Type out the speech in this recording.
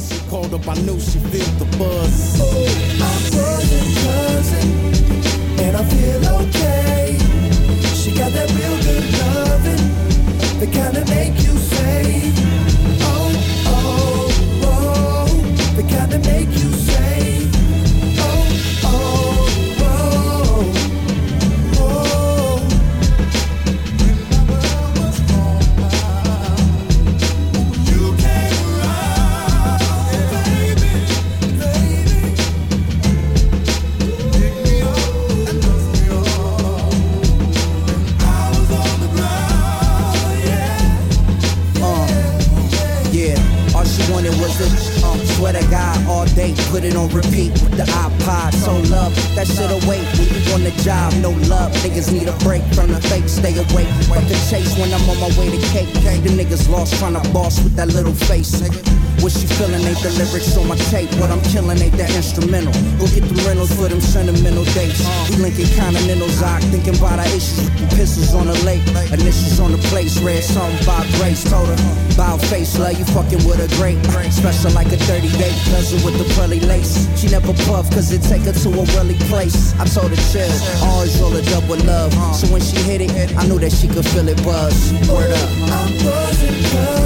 Once she called up, I knew she felt the buzz. Ooh, my buzzing cousin, and I feel okay. She got that real good loving, the kind that make you say, oh, oh, oh, the kind that make you say, oh, oh, oh, oh. When my world was gone, you came around, baby, baby. Pick me up and dust me off. I was on the ground, Yeah, all she wanted was the swear to God all day, put it on repeat with the iPod. So love, that shit away when you on the job. No love, niggas need a break from the fake, stay awake. But the chase when I'm on my way to cake. The niggas lost trying to boss with that little face. What she feeling ain't the lyrics on my tape. What I'm killing ain't that instrumental. Go get the rentals for them sentimental dates. We linking continentals, I thinking about our issues with the pistols on the lake. Initials on the place, read something about Grace. Told her, bow face, love you fucking with a great. Special like a 38, cousin with the pearly lace. She never puff, cause it take her to a really place. I told her chill, always roll it up with love. So when she hit it, I knew that she could feel it buzz. Word up. I'm buzzing,